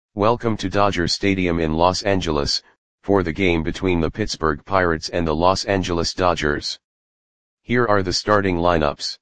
Welcome to Dodger Stadium in Los Angeles, for the game between the Pittsburgh Pirates and the Los Angeles Dodgers. Here are the starting lineups.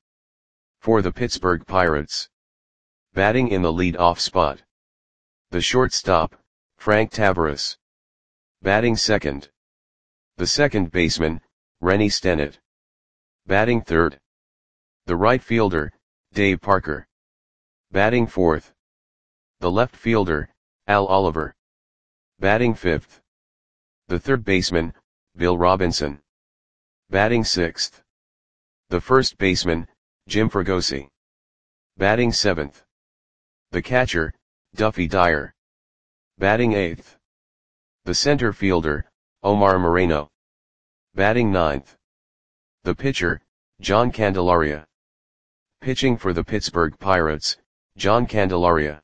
For the Pittsburgh Pirates. Batting in the lead-off spot. The shortstop, Frank Taveras. Batting second. The second baseman, Rennie Stennett. Batting third. The right fielder, Dave Parker. Batting fourth. The left fielder, Al Oliver. Batting fifth. The third baseman, Bill Robinson. Batting sixth. The first baseman, Jim Fregosi. Batting seventh. The catcher, Duffy Dyer. Batting eighth. The center fielder, Omar Moreno. Batting ninth. The pitcher, John Candelaria. Pitching for the Pittsburgh Pirates, John Candelaria.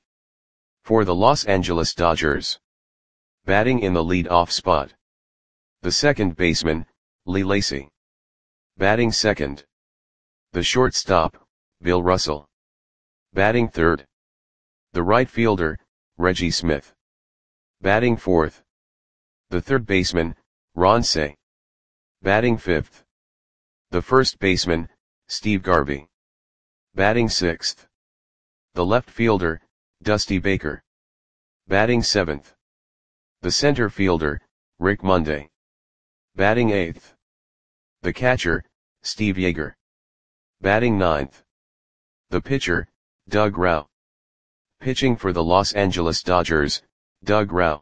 For the Los Angeles Dodgers. Batting in the lead-off spot. The second baseman, Lee Lacy. Batting second. The shortstop, Bill Russell. Batting third. The right fielder, Reggie Smith. Batting fourth. The third baseman, Ron Cey. Batting fifth. The first baseman, Steve Garvey. Batting sixth. The left fielder, Dusty Baker. Batting seventh. The center fielder, Rick Monday. Batting eighth. The catcher, Steve Yeager. Batting ninth. The pitcher, Doug Rauch. Pitching for the Los Angeles Dodgers, Doug Rauch.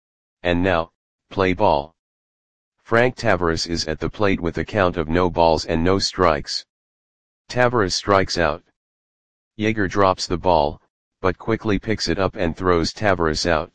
And now, play ball. Frank Taveras is at the plate with a count of no balls and no strikes. Taveras strikes out. Yeager drops the ball, but quickly picks it up and throws Taveras out.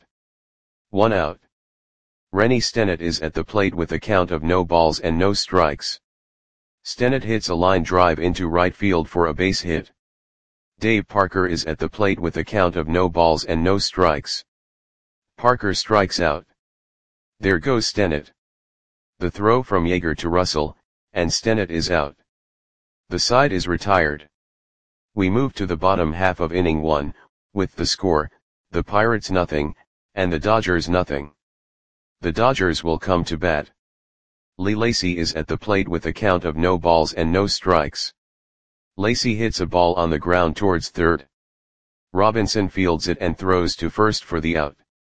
1 out. Rennie Stennett is at the plate with a count of no balls and no strikes. Stennett hits a line drive into right field for a base hit. Dave Parker is at the plate with a count of no balls and no strikes. Parker strikes out. There goes Stennett. The throw from Yeager to Russell, and Stennett is out. The side is retired. We move to the bottom half of inning 1, with the score, the Pirates nothing, and the Dodgers nothing. The Dodgers will come to bat. Lee Lacy is at the plate with a count of no balls and no strikes. Lacy hits a ball on the ground towards third. Robinson fields it and throws to first for the out.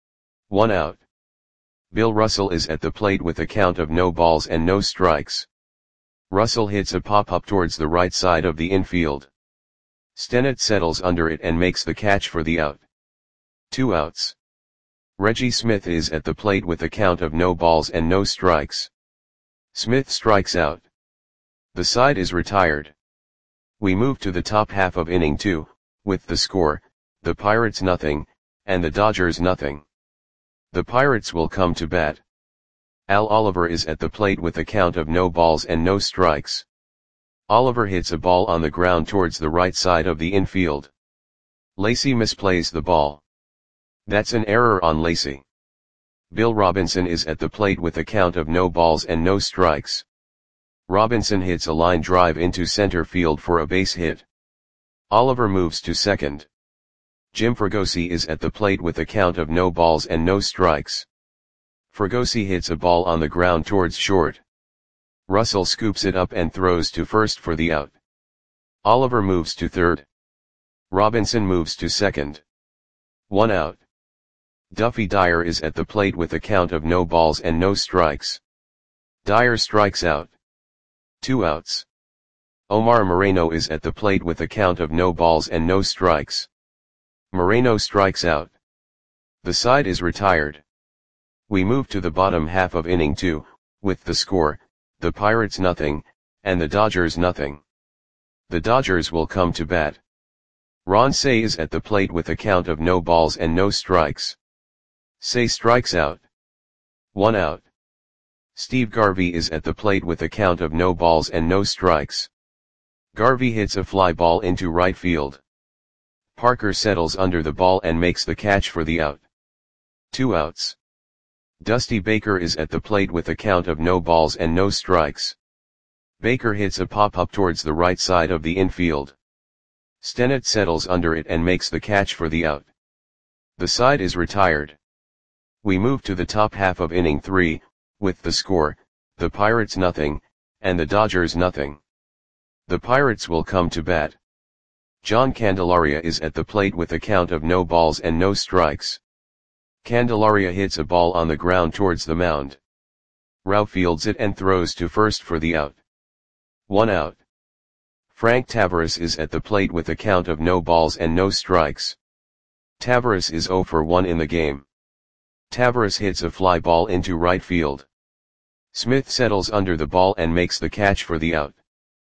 1 out. Bill Russell is at the plate with a count of no balls and no strikes. Russell hits a pop-up towards the right side of the infield. Stennett settles under it and makes the catch for the out. 2 outs. Reggie Smith is at the plate with a count of no balls and no strikes. Smith strikes out. The side is retired. We move to the top half of inning 2, with the score, the Pirates nothing, and the Dodgers nothing. The Pirates will come to bat. Al Oliver is at the plate with a count of no balls and no strikes. Oliver hits a ball on the ground towards the right side of the infield. Lacy misplays the ball. That's an error on Lacy. Bill Robinson is at the plate with a count of no balls and no strikes. Robinson hits a line drive into center field for a base hit. Oliver moves to second. Jim Fregosi is at the plate with a count of no balls and no strikes. Fregosi hits a ball on the ground towards short. Russell scoops it up and throws to first for the out. Oliver moves to third. Robinson moves to second. 1 out. Duffy Dyer is at the plate with a count of no balls and no strikes. Dyer strikes out. 2 outs. Omar Moreno is at the plate with a count of no balls and no strikes. Moreno strikes out. The side is retired. We move to the bottom half of inning 2, with the score, the Pirates nothing, and the Dodgers nothing. The Dodgers will come to bat. Ron Cey is at the plate with a count of no balls and no strikes. Cey strikes out. 1 out. Steve Garvey is at the plate with a count of no balls and no strikes. Garvey hits a fly ball into right field. Parker settles under the ball and makes the catch for the out. 2 outs. Dusty Baker is at the plate with a count of no balls and no strikes. Baker hits a pop-up towards the right side of the infield. Stennett settles under it and makes the catch for the out. The side is retired. We move to the top half of inning 3, with the score, the Pirates nothing, and the Dodgers nothing. The Pirates will come to bat. John Candelaria is at the plate with a count of no balls and no strikes. Candelaria hits a ball on the ground towards the mound. Rao fields it and throws to first for the out. 1 out. Frank Tavares is at the plate with a count of no balls and no strikes. Tavares is 0 for 1 in the game. Tavares hits a fly ball into right field. Smith settles under the ball and makes the catch for the out.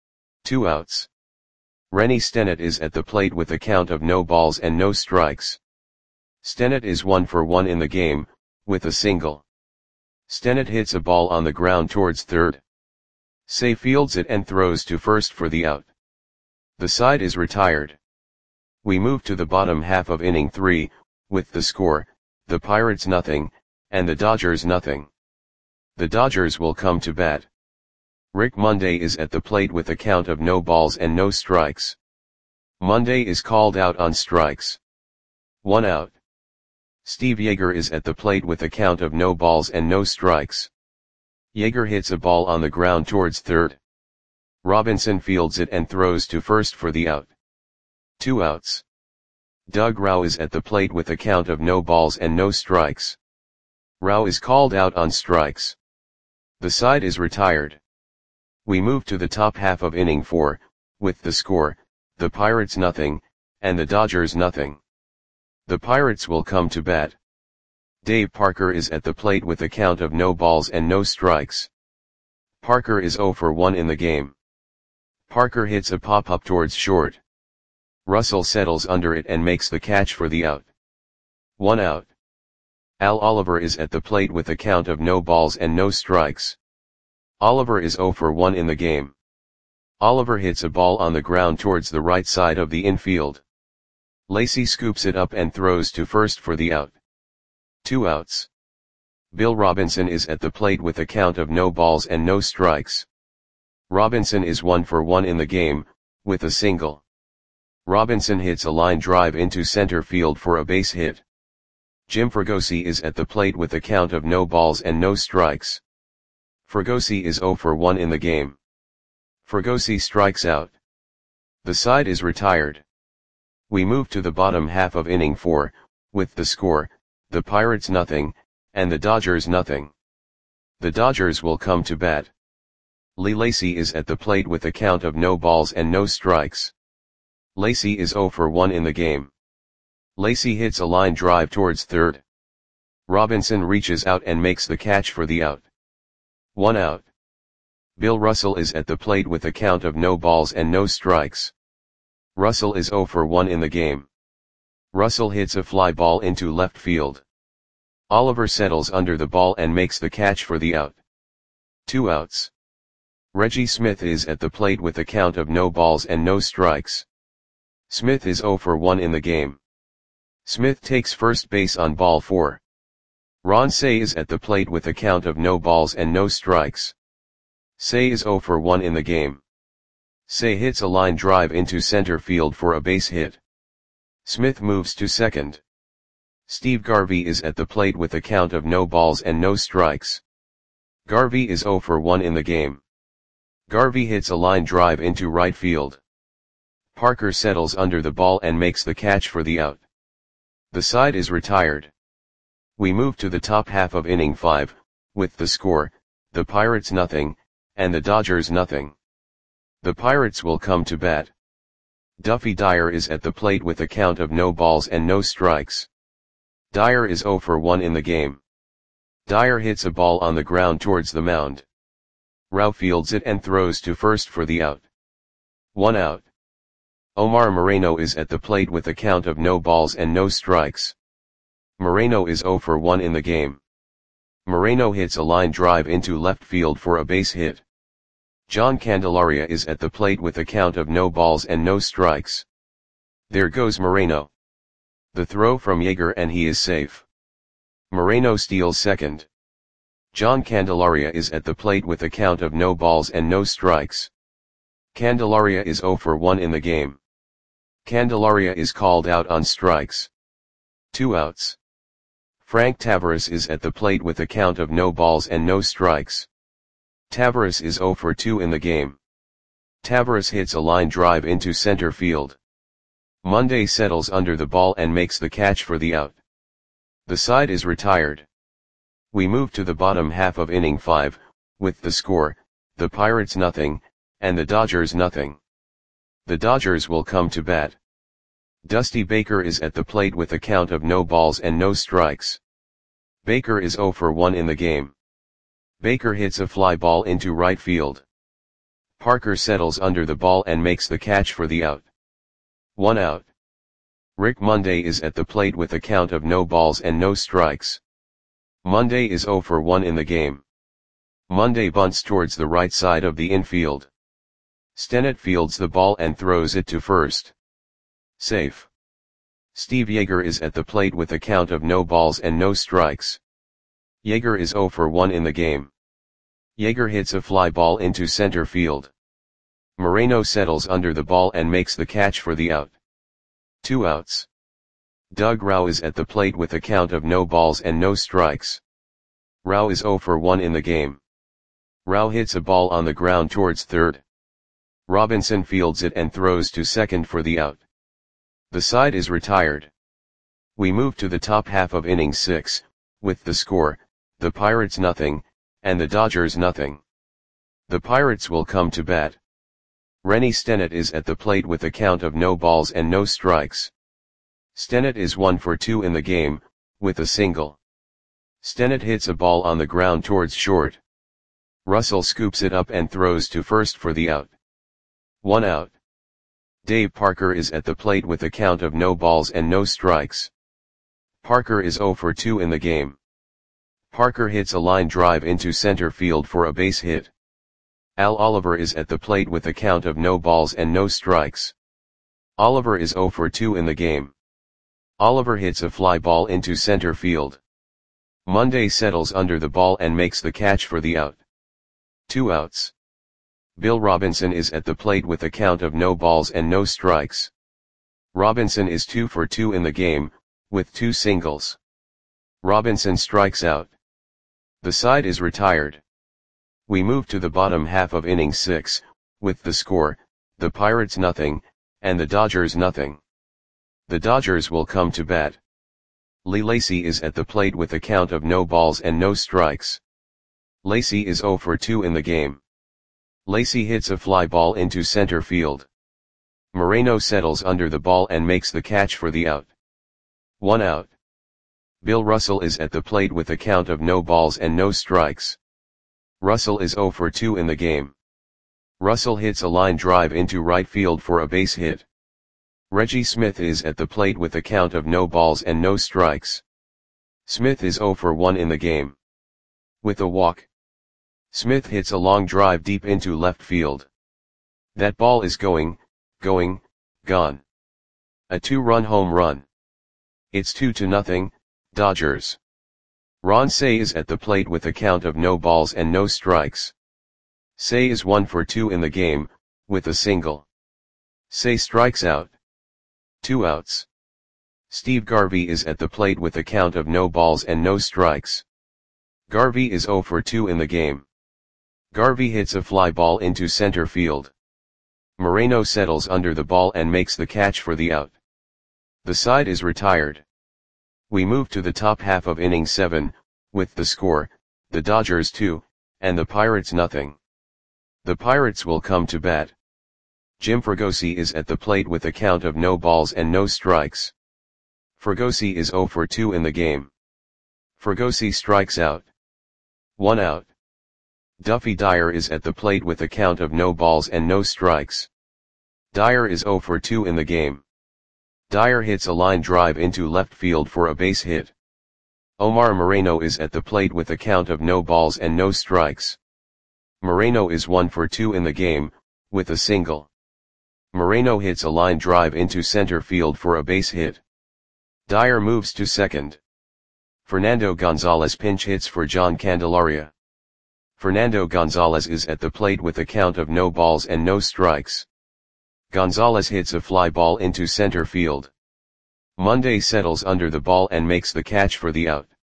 2 outs. Rennie Stennett is at the plate with a count of no balls and no strikes. Stennett is 1 for 1 in the game, with a single. Stennett hits a ball on the ground towards third. Say fields it and throws to first for the out. The side is retired. We move to the bottom half of inning 3, with the score, the Pirates nothing, and the Dodgers nothing. The Dodgers will come to bat. Rick Monday is at the plate with a count of no balls and no strikes. Monday is called out on strikes. 1 out. Steve Yeager is at the plate with a count of no balls and no strikes. Yeager hits a ball on the ground towards third. Robinson fields it and throws to first for the out. 2 outs. Doug Rau is at the plate with a count of no balls and no strikes. Rau is called out on strikes. The side is retired. We move to the top half of inning 4, with the score, the Pirates nothing, and the Dodgers nothing. The Pirates will come to bat. Dave Parker is at the plate with a count of no balls and no strikes. Parker is 0 for 1 in the game. Parker hits a pop-up towards short. Russell settles under it and makes the catch for the out. 1 out. Al Oliver is at the plate with a count of no balls and no strikes. Oliver is 0 for 1 in the game. Oliver hits a ball on the ground towards the right side of the infield. Lacy scoops it up and throws to first for the out. 2 outs. Bill Robinson is at the plate with a count of no balls and no strikes. Robinson is 1 for 1 in the game, with a single. Robinson hits a line drive into center field for a base hit. Jim Fregosi is at the plate with a count of no balls and no strikes. Fregosi is 0 for 1 in the game. Fregosi strikes out. The side is retired. We move to the bottom half of inning 4, with the score, the Pirates nothing, and the Dodgers nothing. The Dodgers will come to bat. Lee Lacy is at the plate with a count of no balls and no strikes. Lacy is 0 for 1 in the game. Lacy hits a line drive towards third. Robinson reaches out and makes the catch for the out. 1 out. Bill Russell is at the plate with a count of no balls and no strikes. Russell is 0 for 1 in the game. Russell hits a fly ball into left field. Oliver settles under the ball and makes the catch for the out. 2 outs. Reggie Smith is at the plate with a count of no balls and no strikes. Smith is 0 for 1 in the game. Smith takes first base on ball 4. Ron Cey is at the plate with a count of no balls and no strikes. Cey is 0 for 1 in the game. Cey hits a line drive into center field for a base hit. Smith moves to second. Steve Garvey is at the plate with a count of no balls and no strikes. Garvey is 0 for 1 in the game. Garvey hits a line drive into right field. Parker settles under the ball and makes the catch for the out. The side is retired. We move to the top half of inning 5, with the score, the Pirates nothing, and the Dodgers nothing. The Pirates will come to bat. Duffy Dyer is at the plate with a count of no balls and no strikes. Dyer is 0 for 1 in the game. Dyer hits a ball on the ground towards the mound. Rao fields it and throws to first for the out. 1 out. Omar Moreno is at the plate with a count of no balls and no strikes. Moreno is 0 for 1 in the game. Moreno hits a line drive into left field for a base hit. John Candelaria is at the plate with a count of no balls and no strikes. There goes Moreno. The throw from Yeager and he is safe. Moreno steals second. John Candelaria is at the plate with a count of no balls and no strikes. Candelaria is 0 for 1 in the game. Candelaria is called out on strikes. 2 outs. Frank Tavares is at the plate with a count of no balls and no strikes. Tavares is 0 for 2 in the game. Tavares hits a line drive into center field. Monday settles under the ball and makes the catch for the out. The side is retired. We move to the bottom half of inning 5, with the score, the Pirates nothing, and the Dodgers nothing. The Dodgers will come to bat. Dusty Baker is at the plate with a count of no balls and no strikes. Baker is 0 for 1 in the game. Baker hits a fly ball into right field. Parker settles under the ball and makes the catch for the out. 1 out. Rick Monday is at the plate with a count of no balls and no strikes. Monday is 0 for 1 in the game. Monday bunts towards the right side of the infield. Stennett fields the ball and throws it to first. Safe. Steve Yeager is at the plate with a count of no balls and no strikes. Yeager is 0 for 1 in the game. Yeager hits a fly ball into center field. Moreno settles under the ball and makes the catch for the out. 2 outs. Doug Rauch is at the plate with a count of no balls and no strikes. Rauch is 0 for 1 in the game. Rauch hits a ball on the ground towards third. Robinson fields it and throws to second for the out. The side is retired. We move to the top half of inning 6, with the score, the Pirates nothing, and the Dodgers nothing. The Pirates will come to bat. Rennie Stennett is at the plate with a count of no balls and no strikes. Stennett is 1 for 2 in the game, with a single. Stennett hits a ball on the ground towards short. Russell scoops it up and throws to first for the out. 1 out. Dave Parker is at the plate with a count of no balls and no strikes. Parker is 0 for 2 in the game. Parker hits a line drive into center field for a base hit. Al Oliver is at the plate with a count of no balls and no strikes. Oliver is 0 for 2 in the game. Oliver hits a fly ball into center field. Monday settles under the ball and makes the catch for the out. 2 outs. Bill Robinson is at the plate with a count of no balls and no strikes. Robinson is 2 for 2 in the game, with 2 singles. Robinson strikes out. The side is retired. We move to the bottom half of inning 6, with the score, the Pirates nothing, and the Dodgers nothing. The Dodgers will come to bat. Lee Lacy is at the plate with a count of no balls and no strikes. Lacy is 0 for 2 in the game. Lacy hits a fly ball into center field. Moreno settles under the ball and makes the catch for the out. 1 out. Bill Russell is at the plate with a count of no balls and no strikes. Russell is 0 for 2 in the game. Russell hits a line drive into right field for a base hit. Reggie Smith is at the plate with a count of no balls and no strikes. Smith is 0 for 1 in the game. With a walk, Smith hits a long drive deep into left field. That ball is gone. A 2-run home run. It's 2-0, Dodgers. Ron Cey is at the plate with a count of no balls and no strikes. Cey is 1 for 2 in the game, with a single. Cey strikes out. 2 outs. Steve Garvey is at the plate with a count of no balls and no strikes. Garvey is 0 for 2 in the game. Garvey hits a fly ball into center field. Moreno settles under the ball and makes the catch for the out. The side is retired. We move to the top half of inning 7, with the score, the Dodgers 2, and the Pirates nothing. The Pirates will come to bat. Jim Fregosi is at the plate with a count of no balls and no strikes. Fregosi is 0 for 2 in the game. Fregosi strikes out. 1 out. Duffy Dyer is at the plate with a count of no balls and no strikes. Dyer is 0 for 2 in the game. Dyer hits a line drive into left field for a base hit. Omar Moreno is at the plate with a count of no balls and no strikes. Moreno is 1 for 2 in the game, with a single. Moreno hits a line drive into center field for a base hit. Dyer moves to second. Fernando Gonzalez pinch hits for John Candelaria. Fernando Gonzalez is at the plate with a count of no balls and no strikes. Gonzalez hits a fly ball into center field. Monday settles under the ball and makes the catch for the out.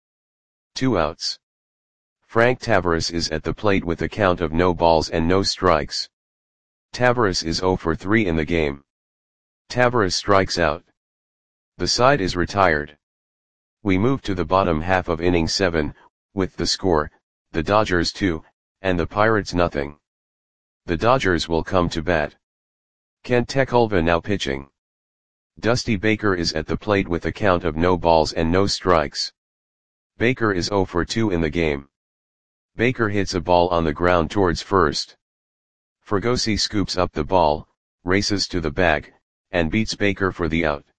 2 outs. Frank Tavares is at the plate with a count of no balls and no strikes. Tavares is 0 for 3 in the game. Tavares strikes out. The side is retired. We move to the bottom half of inning 7, with the score, the Dodgers 2, and the Pirates nothing. The Dodgers will come to bat. Kent Tekulve now pitching. Dusty Baker is at the plate with a count of no balls and no strikes. Baker is 0 for 2 in the game. Baker hits a ball on the ground towards first. Fregosi scoops up the ball, races to the bag, and beats Baker for the out.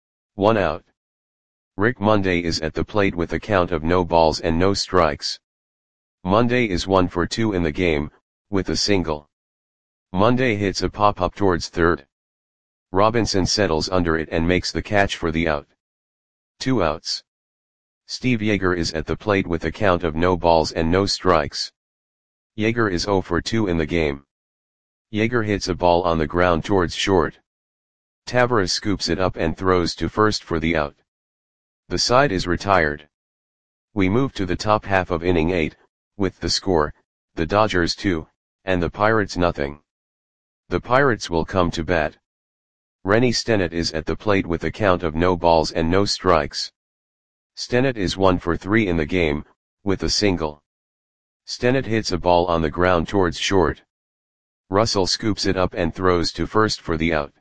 1 out. Rick Monday is at the plate with a count of no balls and no strikes. Monday is 1 for 2 in the game, with a single. Monday hits a pop-up towards third. Robinson settles under it and makes the catch for the out. 2 outs. Steve Yeager is at the plate with a count of no balls and no strikes. Yeager is 0 for 2 in the game. Yeager hits a ball on the ground towards short. Tavares scoops it up and throws to first for the out. The side is retired. We move to the top half of inning 8, with the score, the Dodgers 2, and the Pirates nothing. The Pirates will come to bat. Rennie Stennett is at the plate with a count of no balls and no strikes. Stennett is 1 for 3 in the game, with a single. Stennett hits a ball on the ground towards short. Russell scoops it up and throws to first for the out.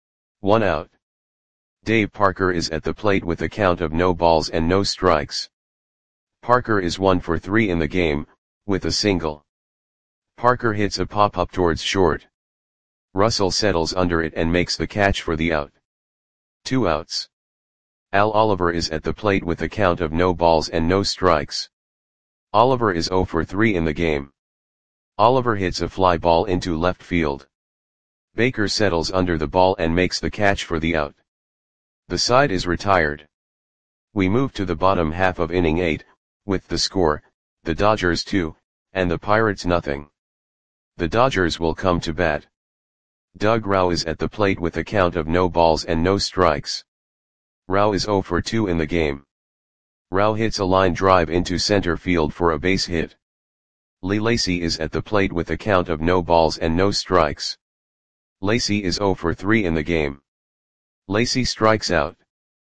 1 out. Dave Parker is at the plate with a count of no balls and no strikes. Parker is 1 for 3 in the game, with a single. Parker hits a pop-up towards short. Russell settles under it and makes the catch for the out. 2 outs. Al Oliver is at the plate with a count of no balls and no strikes. Oliver is 0 for 3 in the game. Oliver hits a fly ball into left field. Baker settles under the ball and makes the catch for the out. The side is retired. We move to the bottom half of inning 8, with the score, the Dodgers 2, and the Pirates nothing. The Dodgers will come to bat. Doug Rauch is at the plate with a count of no balls and no strikes. Rauch is 0 for 2 in the game. Rauch hits a line drive into center field for a base hit. Lee Lacy is at the plate with a count of no balls and no strikes. Lacy is 0 for 3 in the game. Lacy strikes out.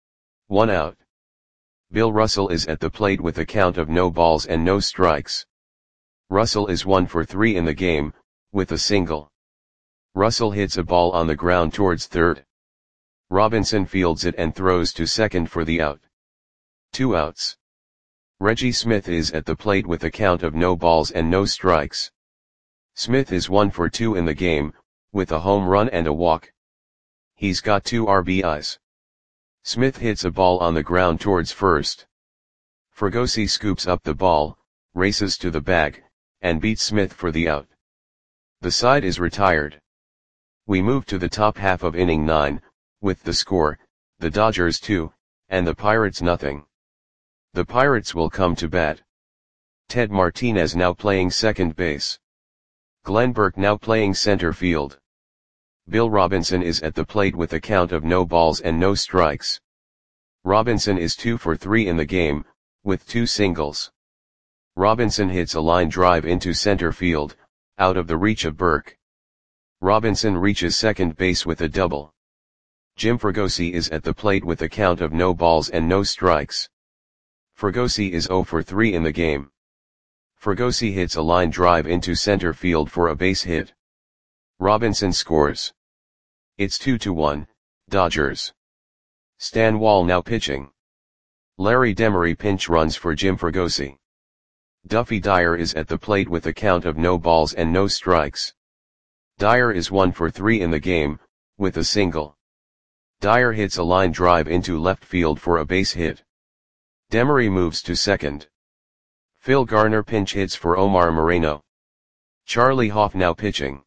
1 out. Bill Russell is at the plate with a count of no balls and no strikes. Russell is 1 for 3 in the game, with a single. Russell hits a ball on the ground towards third. Robinson fields it and throws to second for the out. 2 outs. Reggie Smith is at the plate with a count of no balls and no strikes. Smith is 1 for 2 in the game, with a home run and a walk. He's got 2 RBIs. Smith hits a ball on the ground towards first. Fregosi scoops up the ball, races to the bag, and beats Smith for the out. The side is retired. We move to the top half of inning 9, with the score, the Dodgers 2, and the Pirates nothing. The Pirates will come to bat. Ted Martinez now playing second base. Glenn Burke now playing center field. Bill Robinson is at the plate with a count of no balls and no strikes. Robinson is 2 for 3 in the game, with 2 singles. Robinson hits a line drive into center field, out of the reach of Burke. Robinson reaches second base with a double. Jim Fregosi is at the plate with a count of no balls and no strikes. Fregosi is 0 for 3 in the game. Fregosi hits a line drive into center field for a base hit. Robinson scores. It's 2-1, Dodgers. Stan Wall now pitching. Larry Demery pinch runs for Jim Fregosi. Duffy Dyer is at the plate with a count of no balls and no strikes. Dyer is 1 for 3 in the game, with a single. Dyer hits a line drive into left field for a base hit. Demery moves to second. Phil Garner pinch hits for Omar Moreno. Charlie Hoff now pitching.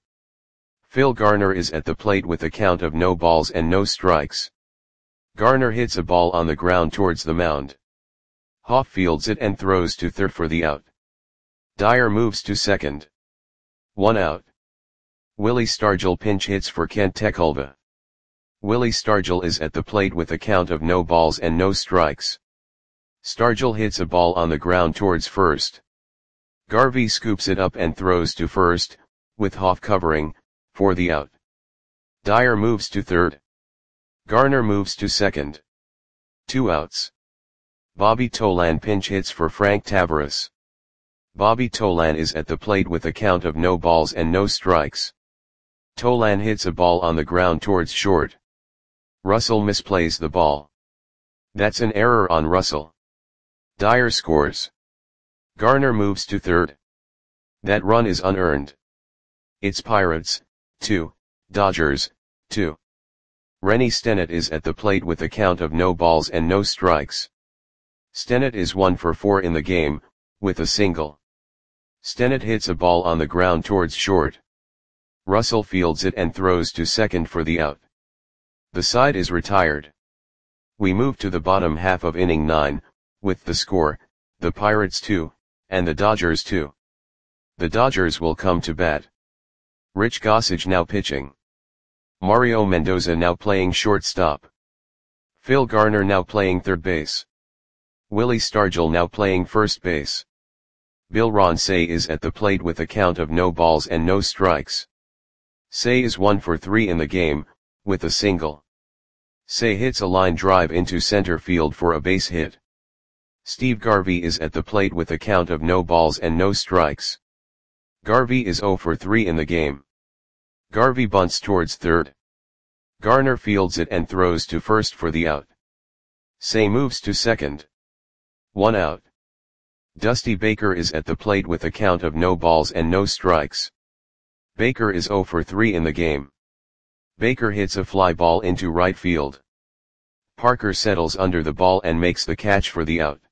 Phil Garner is at the plate with a count of no balls and no strikes. Garner hits a ball on the ground towards the mound. Hoff fields it and throws to third for the out. Dyer moves to second. 1 out. Willie Stargell pinch hits for Kent Tekulve. Willie Stargell is at the plate with a count of no balls and no strikes. Stargell hits a ball on the ground towards first. Garvey scoops it up and throws to first, with Hoff covering, for the out. Dyer moves to third. Garner moves to second. 2 outs. Bobby Tolan pinch hits for Frank Taveras. Bobby Tolan is at the plate with a count of no balls and no strikes. Tolan hits a ball on the ground towards short. Russell misplays the ball. That's an error on Russell. Dyer scores. Garner moves to third. That run is unearned. It's Pirates, 2, Dodgers, 2. Rennie Stennett is at the plate with a count of no balls and no strikes. Stennett is 1 for 4 in the game, with a single. Stennett hits a ball on the ground towards short. Russell fields it and throws to second for the out. The side is retired. We move to the bottom half of inning 9, with the score, the Pirates 2, and the Dodgers 2. The Dodgers will come to bat. Rich Gossage now pitching. Mario Mendoza now playing shortstop. Phil Garner now playing third base. Willie Stargell now playing first base. Bill Ron Cey is at the plate with a count of no balls and no strikes. Cey is 1 for 3 in the game, with a single. Cey hits a line drive into center field for a base hit. Steve Garvey is at the plate with a count of no balls and no strikes. Garvey is 0 for 3 in the game. Garvey bunts towards third. Garner fields it and throws to first for the out. Cey moves to second. 1 out. Dusty Baker is at the plate with a count of no balls and no strikes. Baker is 0 for 3 in the game. Baker hits a fly ball into right field. Parker settles under the ball and makes the catch for the out.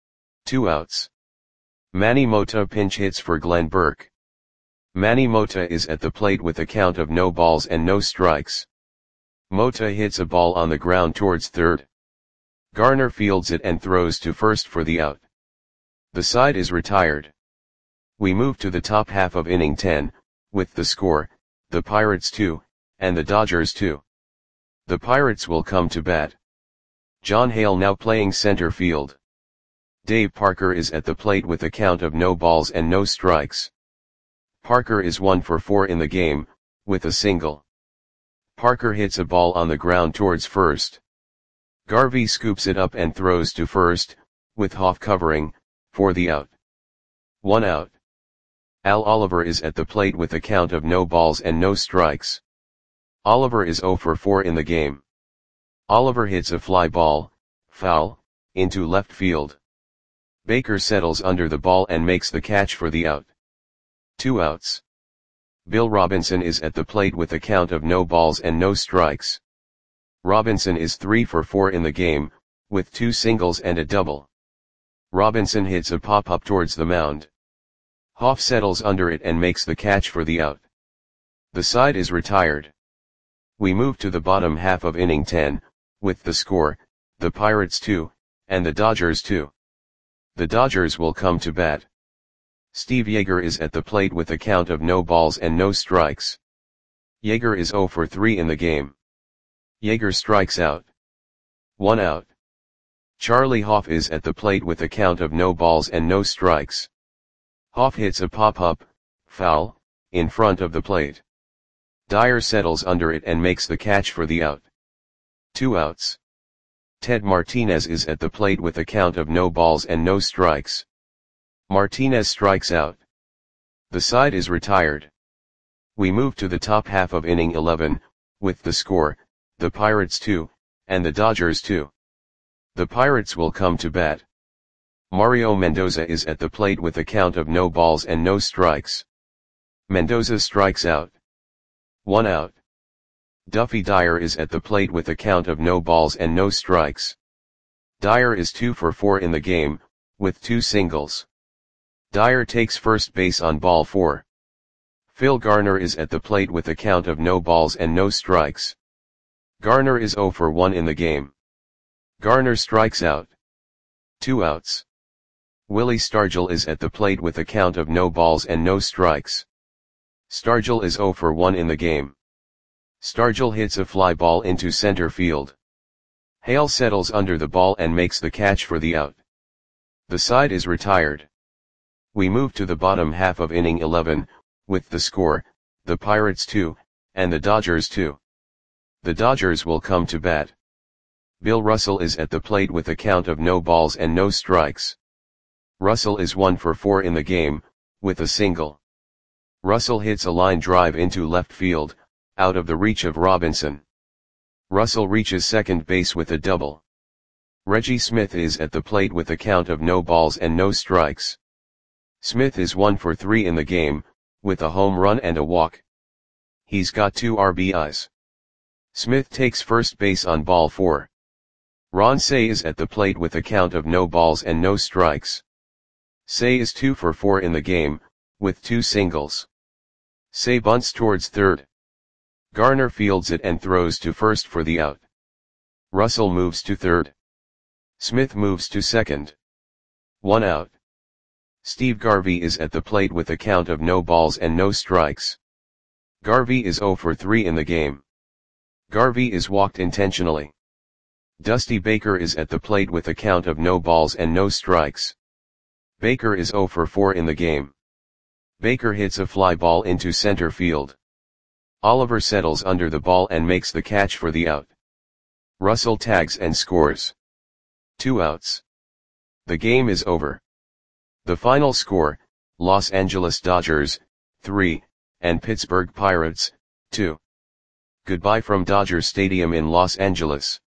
2 outs. Manny Mota pinch hits for Glenn Burke. Manny Mota is at the plate with a count of no balls and no strikes. Mota hits a ball on the ground towards third. Garner fields it and throws to first for the out. The side is retired. We move to the top half of inning 10, with the score, the Pirates 2, and the Dodgers 2. The Pirates will come to bat. John Hale now playing center field. Dave Parker is at the plate with a count of no balls and no strikes. Parker is 1 for 4 in the game, with a single. Parker hits a ball on the ground towards first. Garvey scoops it up and throws to first, with Hoff covering, for the out. 1 out. Al Oliver is at the plate with a count of no balls and no strikes. Oliver is 0 for 4 in the game. Oliver hits a fly ball, foul, into left field. Baker settles under the ball and makes the catch for the out. 2 outs. Bill Robinson is at the plate with a count of no balls and no strikes. Robinson is 3 for 4 in the game, with 2 singles and a double. Robinson hits a pop-up towards the mound. Hoff settles under it and makes the catch for the out. The side is retired. We move to the bottom half of inning 10, with the score, the Pirates 2, and the Dodgers 2. The Dodgers will come to bat. Steve Yeager is at the plate with a count of no balls and no strikes. Yeager is 0 for 3 in the game. Yeager strikes out. 1 out. Charlie Hoff is at the plate with a count of no balls and no strikes. Hoff hits a pop-up, foul, in front of the plate. Dyer settles under it and makes the catch for the out. 2 outs. Ted Martinez is at the plate with a count of no balls and no strikes. Martinez strikes out. The side is retired. We move to the top half of inning 11, with the score, the Pirates 2, and the Dodgers 2. The Pirates will come to bat. Mario Mendoza is at the plate with a count of no balls and no strikes. Mendoza strikes out. 1 out. Duffy Dyer is at the plate with a count of no balls and no strikes. Dyer is 2 for 4 in the game, with 2 singles. Dyer takes first base on ball 4. Phil Garner is at the plate with a count of no balls and no strikes. Garner is 0 for 1 in the game. Garner strikes out. 2 outs. Willie Stargell is at the plate with a count of no balls and no strikes. Stargell is 0 for 1 in the game. Stargell hits a fly ball into center field. Hale settles under the ball and makes the catch for the out. The side is retired. We move to the bottom half of inning 11, with the score, the Pirates 2, and the Dodgers 2. The Dodgers will come to bat. Bill Russell is at the plate with a count of no balls and no strikes. Russell is 1 for 4 in the game, with a single. Russell hits a line drive into left field, out of the reach of Robinson. Russell reaches second base with a double. Reggie Smith is at the plate with a count of no balls and no strikes. Smith is 1 for 3 in the game, with a home run and a walk. He's got 2 RBIs. Smith takes first base on ball 4. Ron Cey is at the plate with a count of no balls and no strikes. Cey is 2 for 4 in the game, with 2 singles. Cey bunts towards third. Garner fields it and throws to first for the out. Russell moves to third. Smith moves to second. 1 out. Steve Garvey is at the plate with a count of no balls and no strikes. Garvey is 0 for 3 in the game. Garvey is walked intentionally. Dusty Baker is at the plate with a count of no balls and no strikes. Baker is 0 for 4 in the game. Baker hits a fly ball into center field. Oliver settles under the ball and makes the catch for the out. Russell tags and scores. 2 outs. The game is over. The final score, Los Angeles Dodgers, 3, and Pittsburgh Pirates, 2. Goodbye from Dodger Stadium in Los Angeles.